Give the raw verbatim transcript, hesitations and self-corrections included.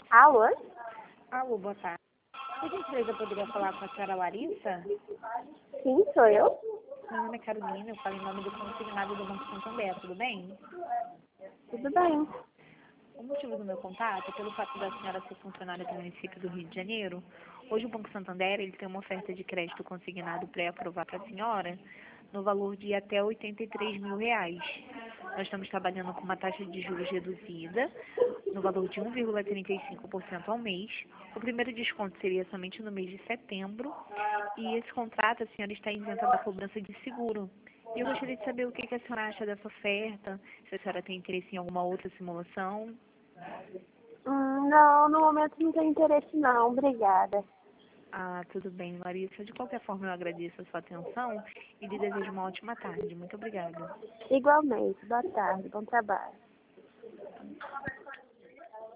Alô? Alô, boa tarde. Por gentileza, eu poderia falar com a senhora Larissa? Sim, sou eu. Meu nome é Carolina, eu falo em nome do consignado do Banco Santander, tudo bem? Tudo bem. O motivo do meu contato é pelo fato da senhora ser funcionária do município do Rio de Janeiro. Hoje o Banco Santander ele tem uma oferta de crédito consignado pré-aprovar para a senhora no valor de até oitenta e três mil reais. Nós estamos trabalhando com uma taxa de juros reduzida no valor de um vírgula trinta e cinco por cento ao mês. O primeiro desconto seria somente no mês de setembro e esse contrato a senhora está isenta da cobrança de seguro. E eu gostaria de saber o que que a senhora acha dessa oferta, se a senhora tem interesse em alguma outra simulação. Hum, não, no momento não tenho interesse não, obrigada. Ah, tudo bem, Larissa. De qualquer forma, eu agradeço a sua atenção e lhe desejo uma ótima tarde. Muito obrigada. Igualmente, boa tarde, bom trabalho.